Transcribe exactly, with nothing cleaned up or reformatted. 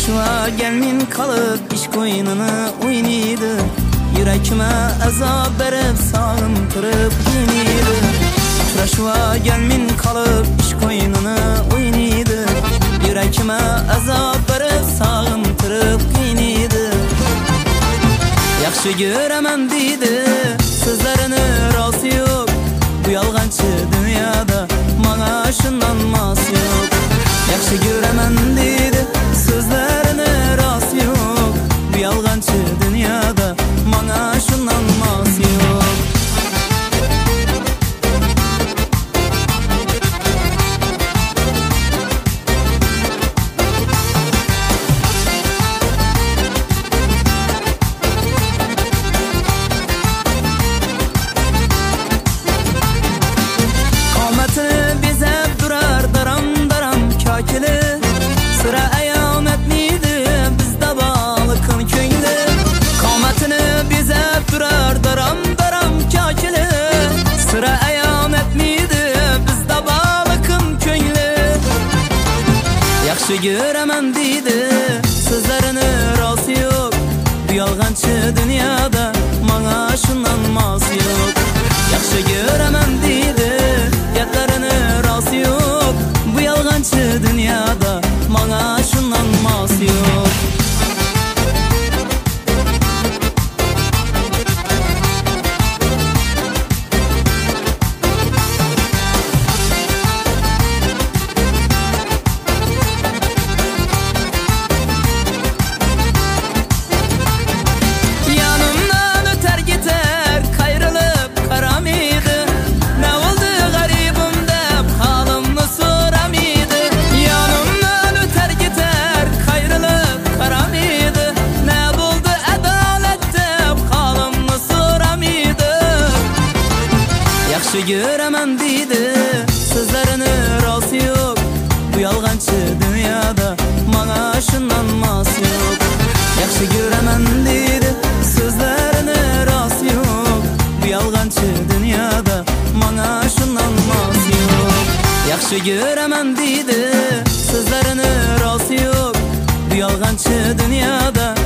Kurashva gelmin kalıp iş koynunu oynaydı. Yürekime azap berip sağıntırıp yeniydi. Kurashva gelmin kalıp iş koynunu oynaydı. Yürekime azap berip sağıntırıp yeniydi. Yaxşı göremem deydi, sözlerini rası yok. Bu yalgancı dünyada bana şınlanması yok. Yaxşı göremem deydi, sözlerini rası yok. Bu yalgancı dünyada bana şınlanması yok. Sıra ayam etmiydi bizde balıkın köngli. Kametini bizep durar daram daram kakili. Sıra ayam etmiydi bizde balıkın köngli. Yaxşı göremem deydi, sözlerini rası yok. Bu yalgancı dünyada bana şınlanması yok. Yaxşı göremem deydi, yetlerini rası yok. Bu yalgancı dünyada bana şınlanması yok. Yanımdan öter gider kayrılıp karamıydı. Ne oldu garibim dep halımı soramıydı. Yanımdan öter gider kayrılıp karamıydı. Ne buldu adalet dep halımı soramıydı. Yaxşı göremem deydi, sözlerini rası yok. Bu yalgancı dünyada bana şınlanması yok. Yaxşı göremem deydi, sözlerini rası yok. Bu yalgancı dünyada bana şınlanması yok. Yaxşı göremem deydi, sözlerini rası yok. Bu yalgancı dünyada